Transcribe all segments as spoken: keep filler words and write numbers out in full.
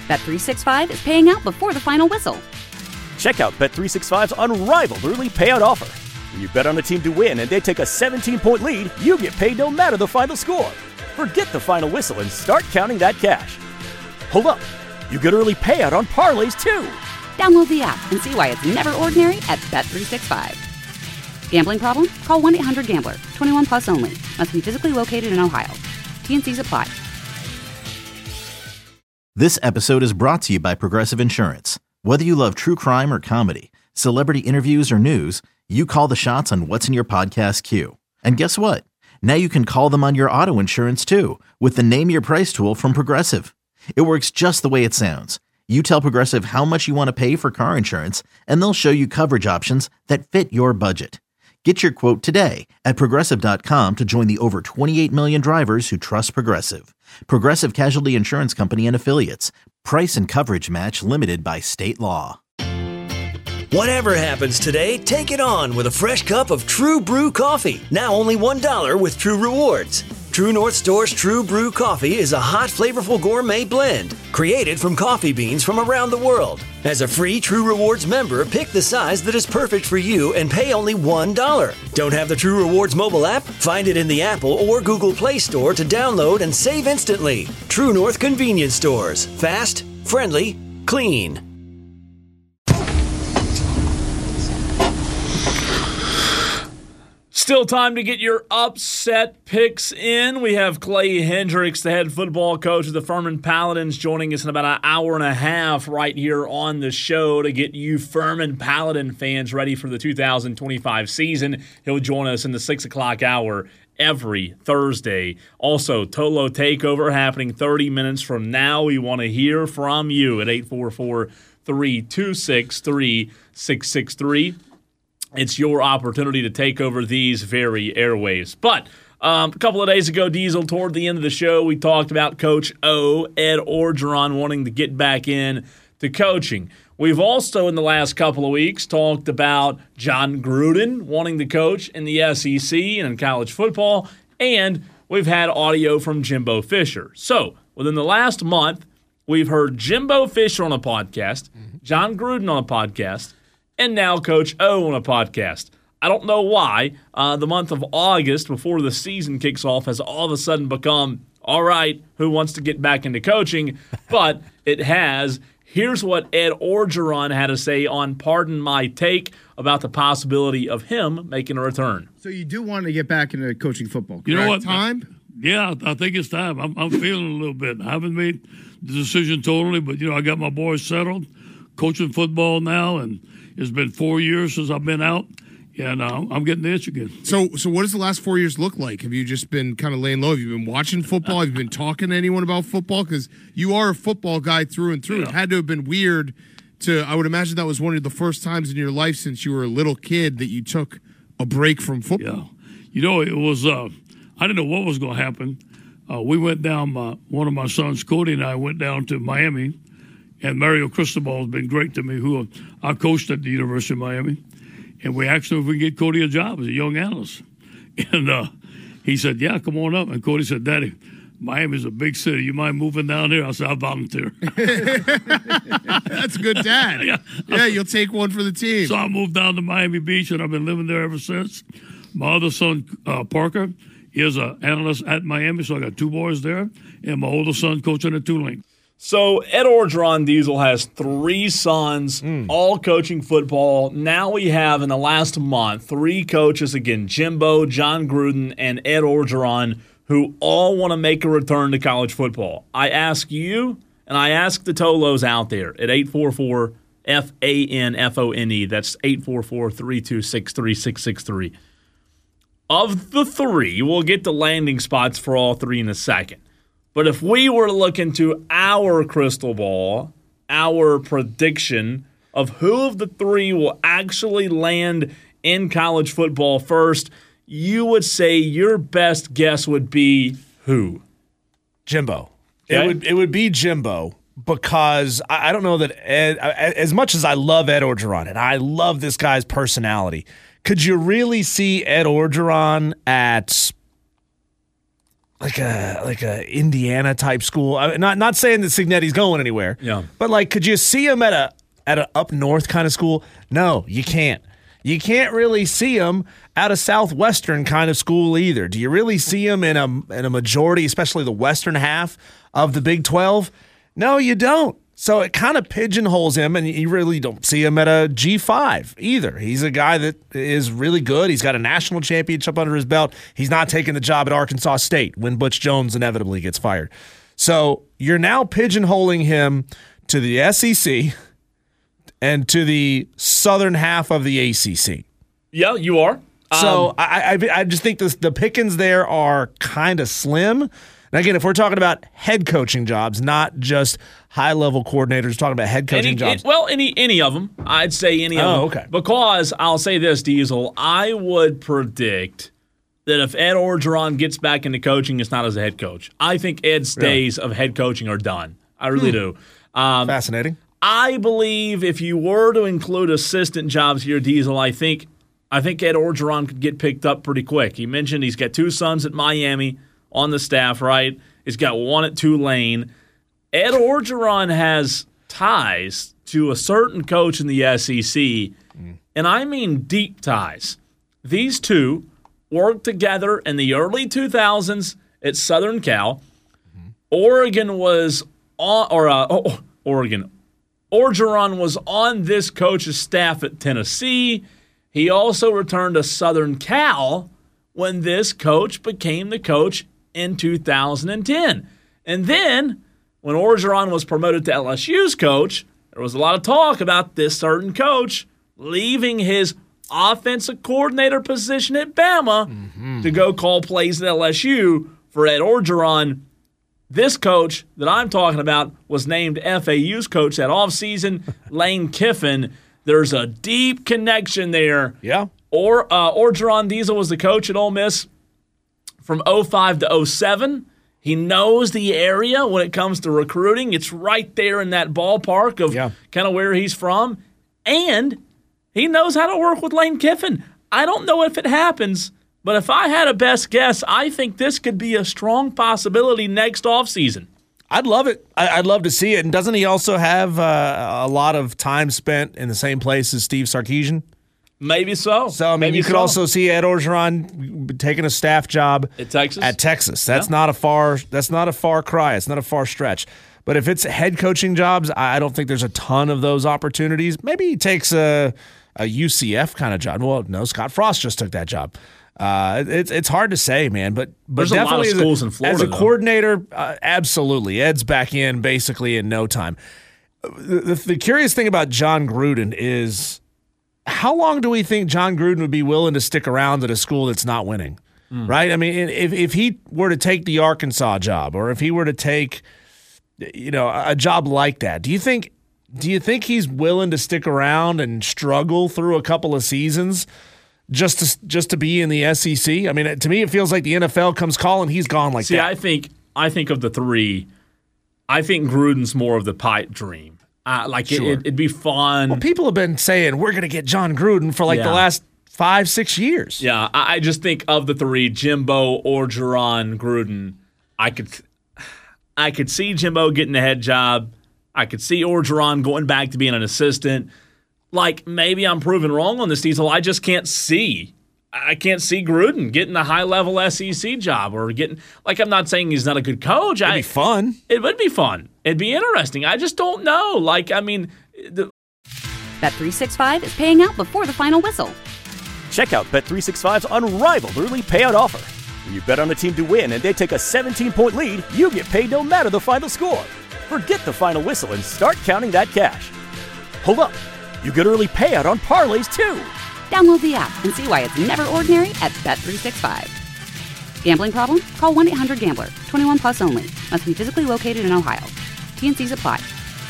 Bet three sixty-five is paying out before the final whistle. Check out Bet three sixty-five's unrivaled early payout offer. When you bet on a team to win and they take a seventeen-point lead, you get paid no matter the final score. Forget the final whistle and start counting that cash. Hold up. You get early payout on parlays, too. Download the app and see why it's never ordinary at Bet three sixty-five. Gambling problem? Call one eight hundred gambler. twenty-one plus only. Must be physically located in Ohio. T N Cs apply. This episode is brought to you by Progressive Insurance. Whether you love true crime or comedy, celebrity interviews or news, you call the shots on what's in your podcast queue. And guess what? Now you can call them on your auto insurance too with the Name Your Price tool from Progressive. It works just the way it sounds. You tell Progressive how much you want to pay for car insurance, and they'll show you coverage options that fit your budget. Get your quote today at Progressive dot com to join the over twenty-eight million drivers who trust Progressive. Progressive Casualty Insurance Company and Affiliates. Price and coverage match limited by state law. Whatever happens today, take it on with a fresh cup of True Brew coffee. Now only one dollar with True Rewards. True North Store's True Brew coffee is a hot, flavorful gourmet blend created from coffee beans from around the world. As a free True Rewards member, pick the size that is perfect for you and pay only one dollar. Don't have the True Rewards mobile app? Find it in the Apple or Google Play Store to download and save instantly. True North Convenience Stores. Fast, friendly, clean. Still time to get your upset picks in. We have Clay Hendricks, the head football coach of the Furman Paladins, joining us in about an hour and a half right here on the show to get you Furman Paladin fans ready for the two thousand twenty-five season. He'll join us in the six o'clock hour every Thursday. Also, Tolo Takeover happening thirty minutes from now. We want to hear from you at eight four four, three two six, three six six three. It's your opportunity to take over these very airwaves. But um, a couple of days ago, Diesel, toward the end of the show, we talked about Coach O, Ed Orgeron, wanting to get back in to coaching. We've also, in the last couple of weeks, talked about Jon Gruden wanting to coach in the S E C and in college football, and we've had audio from Jimbo Fisher. So, within the last month, we've heard Jimbo Fisher on a podcast, Jon Gruden on a podcast, and now Coach O on a podcast. I don't know why uh, the month of August, before the season kicks off, has all of a sudden become, all right, who wants to get back into coaching? But it has. Here's what Ed Orgeron had to say on Pardon My Take about the possibility of him making a return. So you do want to get back into coaching football, correct? You know what? Time? Yeah, I think it's time. I'm, I'm feeling a little bit. I haven't made the decision totally, but, you know, I got my boys settled, coaching football now, and it's been four years since I've been out, and uh, I'm getting the itch again. So so what does the last four years look like? Have you just been kind of laying low? Have you been watching football? Have you been talking to anyone about football? Because you are a football guy through and through. Yeah. It had to have been weird to – I would imagine that was one of the first times in your life since you were a little kid that you took a break from football. Yeah. You know, it was uh, – I didn't know what was going to happen. Uh, we went down uh, – one of my sons, Cody, and I went down to Miami. And Mario Cristobal has been great to me, who I coached at the University of Miami. And we asked him if we could get Cody a job as a young analyst. And uh, he said, yeah, come on up. And Cody said, Daddy, Miami's a big city. You mind moving down there? I said, I'll volunteer. That's a good dad. yeah, yeah, you'll take one for the team. So I moved down to Miami Beach, and I've been living there ever since. My other son, uh, Parker, he is an analyst at Miami, so I got two boys there. And my older son coaching at Tulane. So Ed Orgeron, Diesel, has three sons, mm. all coaching football. Now we have, in the last month, three coaches, again, Jimbo, Jon Gruden, and Ed Orgeron, who all want to make a return to college football. I ask you, and I ask the Tolos out there at eight four four, F A N F O N E. That's eight four four, three two six, three six six three. Of the three, we'll get the landing spots for all three in a second. But if we were to look into our crystal ball, our prediction of who of the three will actually land in college football first, you would say your best guess would be who? Jimbo. Okay. It would it would be Jimbo because I, I don't know that Ed, as much as I love Ed Orgeron and I love this guy's personality, could you really see Ed Orgeron at like a like a Indiana type school? I, not not saying that Cignetti's going anywhere. Yeah. But like, could you see him at a at a up north kind of school? No, you can't. You can't really see him at a Southwestern kind of school either. Do you really see him in a in a majority, especially the western half of the Big twelve? No, you don't. So it kind of pigeonholes him, and you really don't see him at a G five either. He's a guy that is really good. He's got a national championship under his belt. He's not taking the job at Arkansas State when Butch Jones inevitably gets fired. So you're now pigeonholing him to the S E C and to the southern half of the A C C. Yeah, you are. So um, I, I I just think this, the pickings there are kind of slim. And again, if we're talking about head coaching jobs, not just high-level coordinators, talking about head coaching any, jobs. It, well, any any of them. I'd say any of Oh, them. okay. Because I'll say this, Diesel, I would predict that if Ed Orgeron gets back into coaching, it's not as a head coach. I think Ed's Really? days of head coaching are done. I really Hmm. do. Um, Fascinating. I believe if you were to include assistant jobs here, Diesel, I think I think Ed Orgeron could get picked up pretty quick. He mentioned he's got two sons at Miami on the staff, right? He's got one at Tulane. Ed Orgeron has ties to a certain coach in the S E C, mm. and I mean deep ties. These two worked together in the early two thousands at Southern Cal. Mm-hmm. Oregon was on, or uh, oh, Oregon. Orgeron was on this coach's staff at Tennessee. He also returned to Southern Cal when this coach became the coach in two thousand ten. And then, when Orgeron was promoted to L S U's coach, there was a lot of talk about this certain coach leaving his offensive coordinator position at Bama mm-hmm. to go call plays at L S U for Ed Orgeron. This coach that I'm talking about was named F A U's coach that offseason, Lane Kiffin. There's a deep connection there. Yeah. Or uh, Orgeron Diesel was the coach at Ole Miss from oh five to oh seven. He knows the area when it comes to recruiting. It's right there in that ballpark of yeah. kind of where he's from. And he knows how to work with Lane Kiffin. I don't know if it happens, but if I had a best guess, I think this could be a strong possibility next offseason. I'd love it. I'd love to see it. And doesn't he also have uh, a lot of time spent in the same place as Steve Sarkisian? Maybe so. So, I mean, Maybe you could so. also see Ed Orgeron taking a staff job at Texas. At Texas. That's yeah. not a far that's not a far cry. It's not a far stretch. But if it's head coaching jobs, I don't think there's a ton of those opportunities. Maybe he takes a a U C F kind of job. Well, no, Scott Frost just took that job. Uh, it's it's hard to say, man, but but There's definitely a lot of schools in Florida, as a though. coordinator, uh, absolutely, Ed's back in basically in no time. The, the, the curious thing about John Gruden is, how long do we think John Gruden would be willing to stick around at a school that's not winning? Mm. Right? I mean, if if he were to take the Arkansas job, or if he were to take, you know, a job like that, do you think do you think he's willing to stick around and struggle through a couple of seasons? Just to just to be in the S E C? I mean, to me, it feels like the N F L comes calling, he's gone like See, that. I think I think of the three, I think Gruden's more of the pipe dream. Uh, like Sure. it, it, it'd be fun. Well, people have been saying we're going to get John Gruden for like Yeah. the last five, six years. Yeah, I, I just think of the three, Jimbo, Orgeron, Gruden. I could, I could see Jimbo getting a head job. I could see Orgeron going back to being an assistant. Like, maybe I'm proven wrong on this, Diesel. I just can't see. I can't see Gruden getting a high-level S E C job or getting – like, I'm not saying he's not a good coach. It'd I, be fun. It would be fun. It'd be interesting. I just don't know. Like, I mean the, – Bet three sixty-five is paying out before the final whistle. Check out Bet three sixty-five's unrivaled early payout offer. When you bet on a team to win and they take a seventeen-point lead, you get paid no matter the final score. Forget the final whistle and start counting that cash. Hold up. You get early payout on parlays, too. Download the app and see why it's never ordinary at Bet three sixty-five. Gambling problem? Call one eight hundred gambler. twenty-one plus only. Must be physically located in Ohio. T N Cs apply.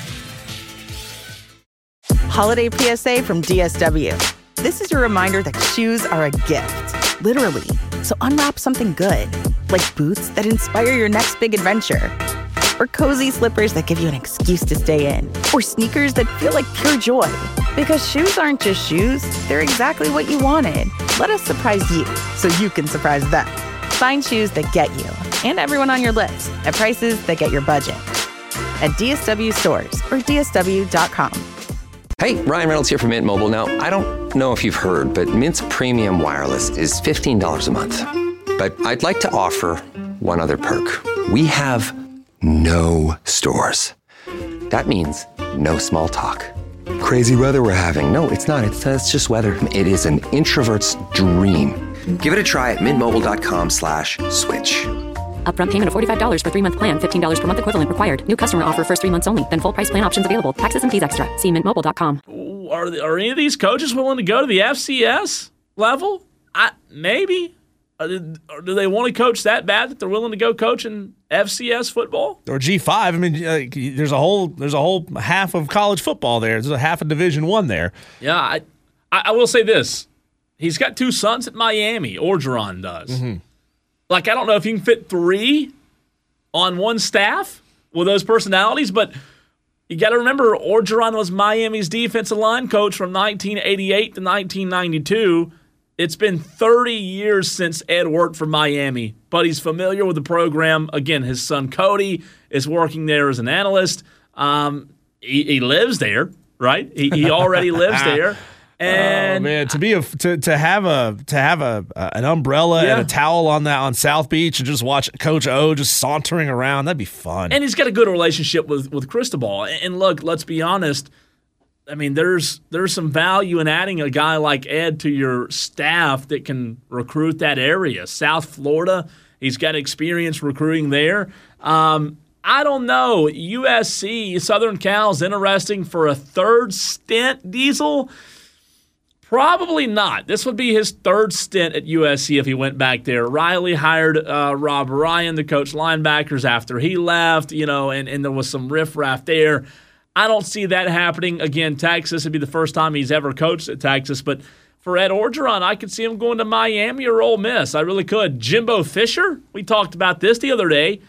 Holiday P S A from D S W. This is your reminder that shoes are a gift. Literally. So unwrap something good. Like boots that inspire your next big adventure. Or cozy slippers that give you an excuse to stay in. Or sneakers that feel like pure joy. Because shoes aren't just shoes, they're exactly what you wanted. Let us surprise you so you can surprise them. Find shoes that get you and everyone on your list at prices that get your budget. At D S W stores or D S W dot com. Hey, Ryan Reynolds here from Mint Mobile. Now, I don't know if you've heard, but Mint's premium wireless is fifteen dollars a month. But I'd like to offer one other perk. We have no stores. That means no small talk. Crazy weather we're having. No, it's not. It's, uh, it's just weather. It is an introvert's dream. Give it a try at mintmobile.com slash switch. Upfront payment of forty-five dollars for three-month plan, fifteen dollars per month equivalent required. New customer offer first three months only. Then full price plan options available. Taxes and fees extra. See mint mobile dot com. Are, are any of these coaches willing to go to the F C S level? I, maybe. Or do they want to coach that bad that they're willing to go coach in F C S football? Or G five. I mean, uh, there's a whole there's a whole half of college football there. There's a half of Division One there. Yeah, I, I will say this. He's got two sons at Miami. Orgeron does. Mm-hmm. Like, I don't know if you can fit three on one staff with those personalities, but you got to remember Orgeron was Miami's defensive line coach from nineteen eighty-eight to nineteen ninety-two. It's been thirty years since Ed worked for Miami, but he's familiar with the program. Again, his son Cody is working there as an analyst. Um, he, he lives there, right? He, he already lives there. And oh man, to be a to, to have a to have a uh, an umbrella yeah. and a towel on that on South Beach and just watch Coach O just sauntering around, that'd be fun. And he's got a good relationship with with Cristobal. And look, let's be honest. I mean, there's there's some value in adding a guy like Ed to your staff that can recruit that area. South Florida, he's got experience recruiting there. Um, I don't know. U S C, Southern Cal's interesting for a third stint, Diesel. Probably not. This would be his third stint at U S C if he went back there. Riley hired uh, Rob Ryan to coach linebackers after he left, you know, and, and there was some riffraff there. I don't see that happening. Again, Texas would be the first time he's ever coached at Texas. But for Ed Orgeron, I could see him going to Miami or Ole Miss. I really could. Jimbo Fisher, we talked about this the other day.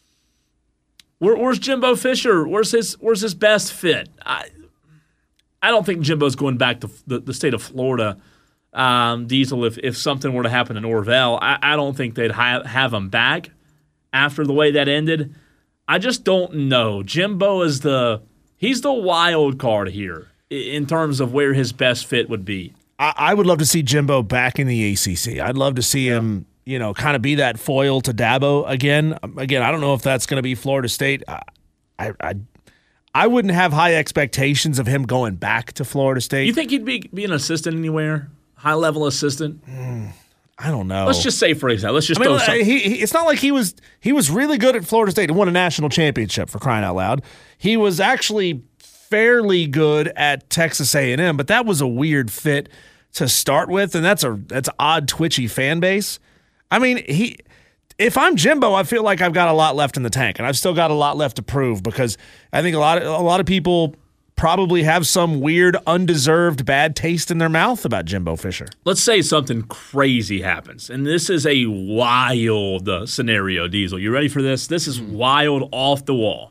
Where, where's Jimbo Fisher? Where's his Where's his best fit? I, I don't think Jimbo's going back to the, the state of Florida, um, Diesel, if, if something were to happen in Orville. I, I don't think they'd ha- have him back after the way that ended. I just don't know. Jimbo is the he's the wild card here in terms of where his best fit would be. I, I would love to see Jimbo back in the A C C. I'd love to see yeah. him, you know, kind of be that foil to Dabo again. Again, I don't know if that's going to be Florida State. I, I, I I wouldn't have high expectations of him going back to Florida State. You think he'd be, be an assistant anywhere? High-level assistant? Mm, I don't know. Let's just say, for example, let's just I mean, throw something. He, he, it's not like he was he was really good at Florida State and won a national championship, for crying out loud. He was actually fairly good at Texas A and M, but that was a weird fit to start with, and that's a that's an odd, twitchy fan base. I mean, he... If I'm Jimbo, I feel like I've got a lot left in the tank, and I've still got a lot left to prove because I think a lot of, a lot of people probably have some weird, undeserved bad taste in their mouth about Jimbo Fisher. Let's say something crazy happens, and this is a wild uh, scenario, Diesel. You ready for this? This is wild, off the wall.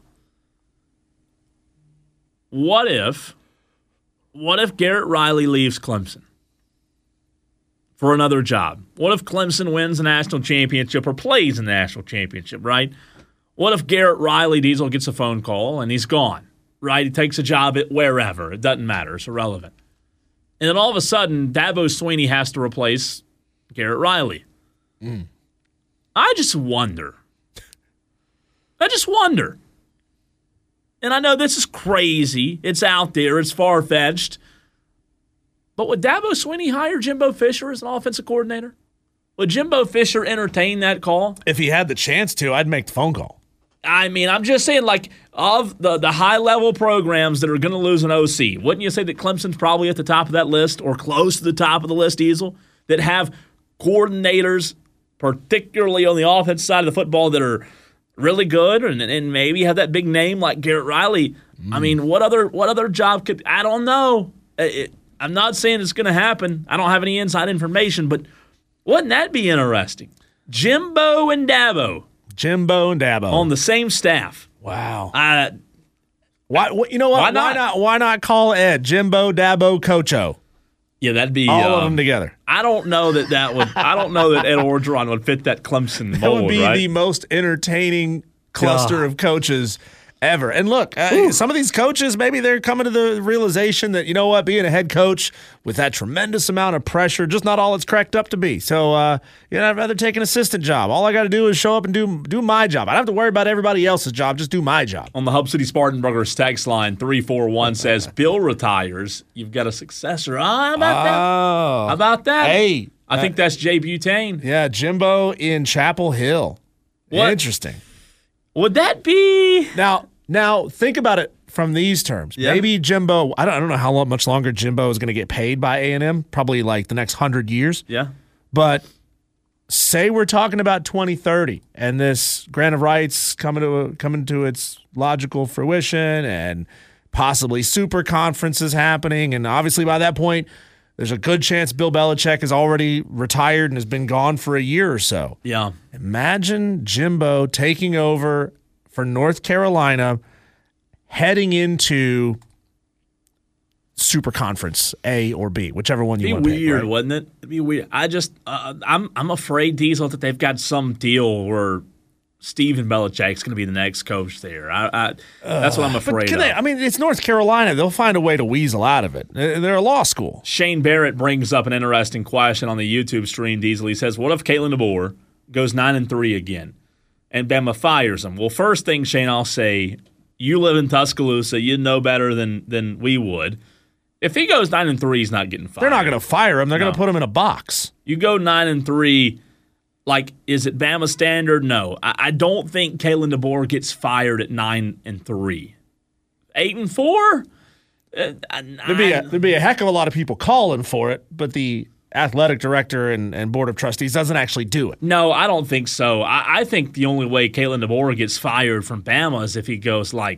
What if, what if Garrett Riley leaves Clemson for another job? What if Clemson wins a national championship or plays a national championship, right? What if Garrett Riley, Diesel, gets a phone call and he's gone, right? He takes a job at wherever. It doesn't matter. It's irrelevant. And then all of a sudden, Dabo Swinney has to replace Garrett Riley. Mm. I just wonder. I just wonder. And I know this is crazy. It's out there. It's far-fetched. But would Dabo Swinney hire Jimbo Fisher as an offensive coordinator? Would Jimbo Fisher entertain that call? If he had the chance to, I'd make the phone call. I mean, I'm just saying, like, of the, the high-level programs that are going to lose an O C, wouldn't you say that Clemson's probably at the top of that list or close to the top of the list, Diesel, that have coordinators, particularly on the offense side of the football, that are really good and, and maybe have that big name like Garrett Riley? Mm. I mean, what other what other job could – I don't know. It, I'm not saying it's going to happen. I don't have any inside information, but wouldn't that be interesting? Jimbo and Dabo. Jimbo and Dabo. On the same staff. Wow. Uh, why? You know what? Why Why not? not? Why not call Ed Jimbo, Dabo, Coach O? Yeah, that'd be all uh, of them together. I don't know that that would. I don't know that Ed Orgeron would fit that Clemson mold. That would be right? the most entertaining cluster God. of coaches ever. And look, uh, some of these coaches, maybe they're coming to the realization that, you know what, being a head coach with that tremendous amount of pressure, just not all it's cracked up to be. So, uh, you know, I'd rather take an assistant job. All I got to do is show up and do do my job. I don't have to worry about everybody else's job. Just do my job. On the Hub City Spartanburgers text line, three four one says, Bill retires. You've got a successor. Oh, how about oh. that? How about that? Hey. I uh, think that's Jay Butane. Yeah, Jimbo in Chapel Hill. What? Interesting. Would that be now? Now think about it from these terms. Yeah. Maybe Jimbo. I don't. I don't know how long, much longer Jimbo is going to get paid by A and M. Probably like the next hundred years. Yeah. But say we're talking about twenty thirty, and this grant of rights coming to a, coming to its logical fruition, and possibly super conferences happening, and obviously by that point, there's a good chance Bill Belichick is already retired and has been gone for a year or so. Yeah. Imagine Jimbo taking over for North Carolina, heading into Super Conference A or B, whichever one you It'd want be to pick. weird, Right? wouldn't it? It'd be weird. I just, uh, I'm, I'm afraid, Diesel, that they've got some deal where Steven Belichick's going to be the next coach there. I, I that's what I'm afraid but can of. they, I mean, it's North Carolina. They'll find a way to weasel out of it. They're a law school. Shane Barrett brings up an interesting question on the YouTube stream, Diesel. He says, what if Kalen DeBoer goes nine and three again and Bama fires him? Well, first thing, Shane, I'll say, you live in Tuscaloosa. You know better than than we would. If he goes nine and three, he's not getting fired. They're not going to fire him. They're No. going to put him in a box. You go nine and three. Like, is it Bama standard? No. I, I don't think Kalen DeBoer gets fired at nine and three. Eight and four? Uh, There'd be, a, there'd be a heck of a lot of people calling for it, but the athletic director and, and board of trustees doesn't actually do it. No, I don't think so. I, I think the only way Kalen DeBoer gets fired from Bama is if he goes like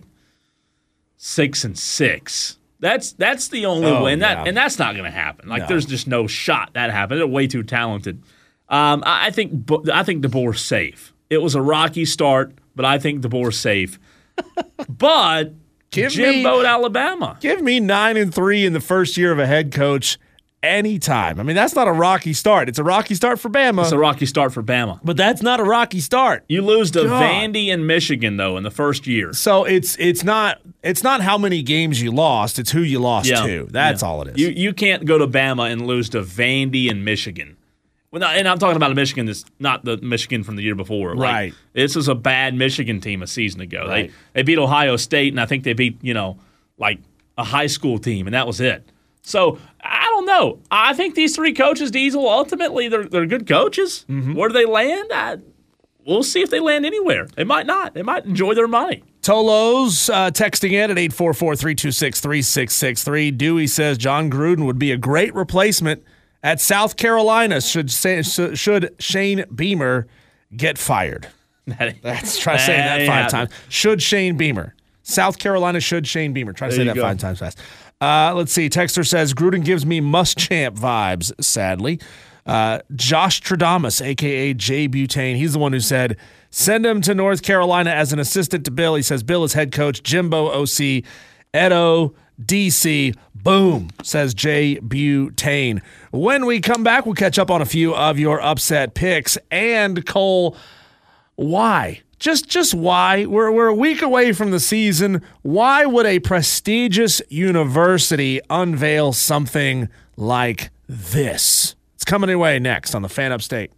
six and six. That's that's the only Oh, way, and that yeah. and that's not going to happen. Like, No. there's just no shot that happens. They're way too talented. Um, I, I think Bo- I think DeBoer's safe. It was a rocky start, but I think DeBoer's safe. But Give Jimbo me- at Alabama. Give me nine and three in the first year of a head coach anytime. I mean, that's not a rocky start. It's a rocky start for Bama. It's a rocky start for Bama. But that's not a rocky start. You lose to God. Vandy and Michigan though in the first year. So it's it's not it's not how many games you lost, it's who you lost Yeah. to. That's Yeah. all it is. You you can't go to Bama and lose to Vandy and Michigan. Well, not, and I'm talking about a Michigan that's not the Michigan from the year before. Like, Right. This was a bad Michigan team a season ago. Right. They they beat Ohio State, and I think they beat, you know, like a high school team, and that was it. So I don't know. I think these three coaches, Diesel, ultimately they're they're good coaches. Mm-hmm. Where do they land? I, we'll see if they land anywhere. They might not. They might enjoy their money. Tolo's uh, texting in at eight four four, three two six, three six six three. Dewey says John Gruden would be a great replacement at South Carolina should say, should Shane Beamer get fired. That's try saying that That five ain't times. Should Shane Beamer. South Carolina should Shane Beamer. Try to There say you that go. five times fast. Uh, let's see. Texter says Gruden gives me Muschamp vibes, sadly. Uh, Josh Tradamus, a k a. Jay Butane, he's the one who said, send him to North Carolina as an assistant to Bill. He says Bill is head coach, Jimbo O C, Edo D C. Boom, says Jay Butane. When we come back, we'll catch up on a few of your upset picks. And Cole, why? Just just why? We're, we're a week away from the season. Why would a prestigious university unveil something like this? It's coming your way next on the Fan Upstate.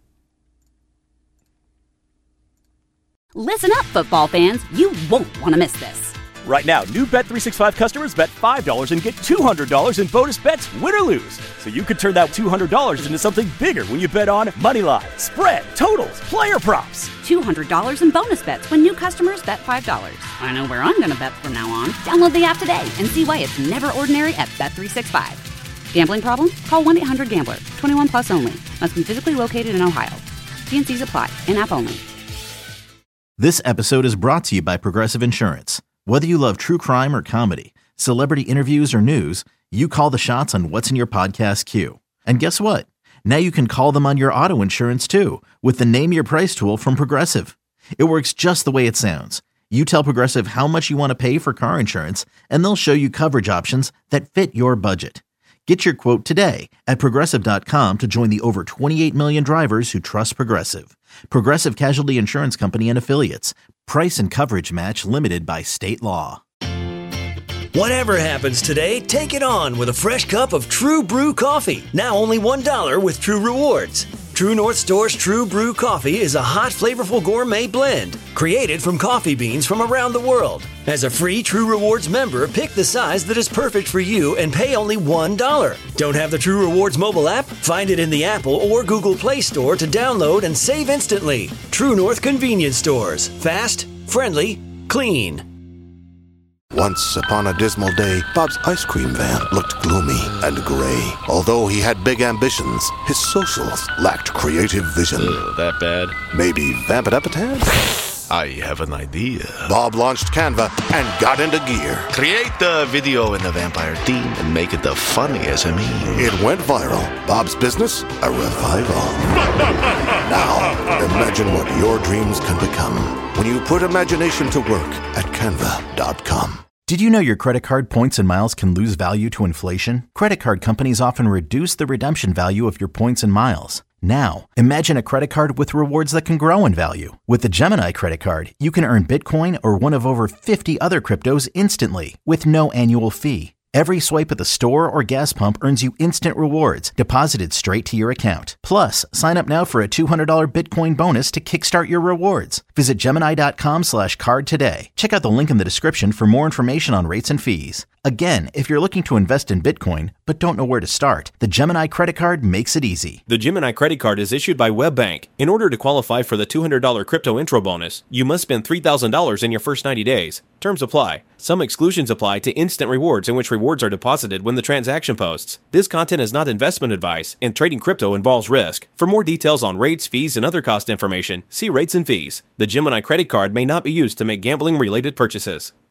Listen up, football fans. You won't want to miss this. Right now, new Bet three sixty-five customers bet five dollars and get two hundred dollars in bonus bets, win or lose. So you could turn that two hundred dollars into something bigger when you bet on money line, spread, totals, player props. two hundred dollars in bonus bets when new customers bet five dollars. I know where I'm going to bet from now on. Download the app today and see why it's never ordinary at Bet three sixty-five. Gambling problem? Call one eight hundred gambler. twenty-one plus only. Must be physically located in Ohio. T N Cs apply. In-app only. This episode is brought to you by Progressive Insurance. Whether you love true crime or comedy, celebrity interviews or news, you call the shots on what's in your podcast queue. And guess what? Now you can call them on your auto insurance too with the Name Your Price tool from Progressive. It works just the way it sounds. You tell Progressive how much you want to pay for car insurance, and they'll show you coverage options that fit your budget. Get your quote today at Progressive dot com to join the over twenty-eight million drivers who trust Progressive. Progressive Casualty Insurance Company and Affiliates. Price and coverage match limited by state law. Whatever happens today, take it on with a fresh cup of True Brew coffee. Now only one dollar with True Rewards. True North Store's True Brew coffee is a hot, flavorful gourmet blend created from coffee beans from around the world. As a free True Rewards member, pick the size that is perfect for you and pay only one dollar. Don't have the True Rewards mobile app? Find it in the Apple or Google Play Store to download and save instantly. True North Convenience Stores. Fast, friendly, clean. Once upon a dismal day, Bob's ice cream van looked gloomy and gray. Although he had big ambitions, his socials lacked creative vision. Ugh, that bad? Maybe vamp it up a tad? I have an idea. Bob launched Canva and got into gear. Create the video in the vampire theme and make it the funniest of me. It went viral. Bob's business, a revival. Now, imagine what your dreams can become when you put imagination to work at canva dot com. Did you know your credit card points and miles can lose value to inflation? Credit card companies often reduce the redemption value of your points and miles. Now, imagine a credit card with rewards that can grow in value. With the Gemini credit card, you can earn Bitcoin or one of over fifty other cryptos instantly with no annual fee. Every swipe at the store or gas pump earns you instant rewards deposited straight to your account. Plus, sign up now for a two hundred dollars Bitcoin bonus to kickstart your rewards. Visit Gemini dot com slash card today. Check out the link in the description for more information on rates and fees. Again, if you're looking to invest in Bitcoin but don't know where to start, the Gemini credit card makes it easy. The Gemini credit card is issued by WebBank. In order to qualify for the two hundred dollars crypto intro bonus, you must spend three thousand dollars in your first ninety days. Terms apply. Some exclusions apply to instant rewards in which rewards are deposited when the transaction posts. This content is not investment advice, and trading crypto involves risk. For more details on rates, fees, and other cost information, see rates and fees. The Gemini credit card may not be used to make gambling-related purchases.